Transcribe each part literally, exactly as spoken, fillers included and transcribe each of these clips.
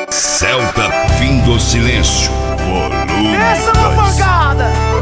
Celta Fim do Silêncio, volume Essa é uma pancada.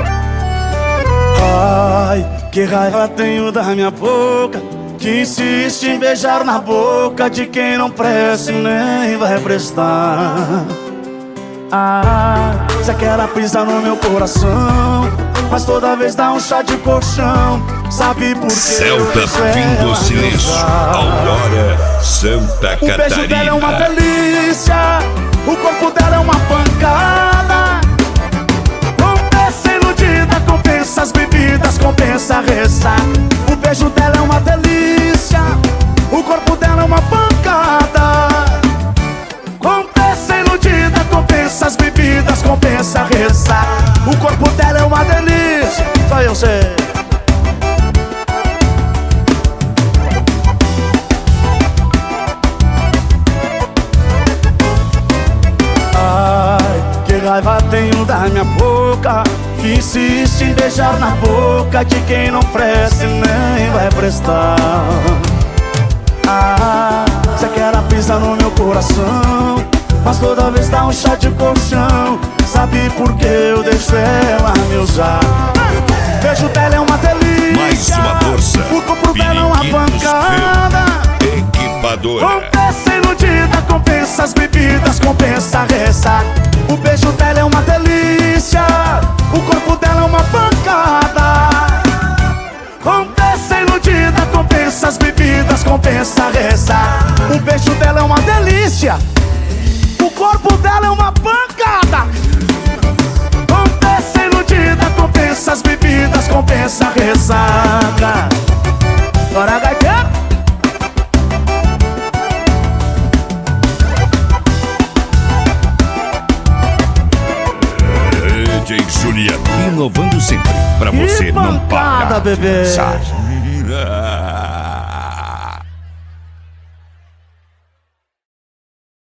Ai, que raiva tenho da minha boca, que insiste em beijar na boca de quem não presta e nem vai prestar. Ah, você quer pisar no meu coração, mas toda vez dá um chá de colchão. Sabe por quê? Celta Fim do Silêncio, Aurora, Santa Catarina. O beijo dela é uma delícia, o corpo dela é uma pancada. Compensa iludida, compensa as bebidas, compensa a ressaca. O beijo dela é uma delícia, o corpo dela é uma pancada. Compensa iludida, compensa as bebidas, compensa a ressaca. O corpo dela é uma delícia, só eu sei. Raiva tenho da minha boca, que insiste em beijar na boca de quem não presta e nem vai prestar. Ah, você quer pisar no meu coração, mas toda vez dá um chá de colchão. Sabe por que eu deixo ela me usar? Beijo dela é uma delícia, mais uma força, o corpo dela é uma pancada. Equipadora. Compensa iludida, compensa as bebidas, compensa a ressaca. O beijo dela é uma delícia, o corpo dela é uma pancada. Compensa iludida, compensa as bebidas, compensa a ressaca. O beijo dela é uma delícia, o corpo dela é uma pancada. Compensa iludida, compensa as bebidas, compensa a ressaca. Bora, gaiteiro! D J Juliano, inovando sempre, pra você não parar de dançar.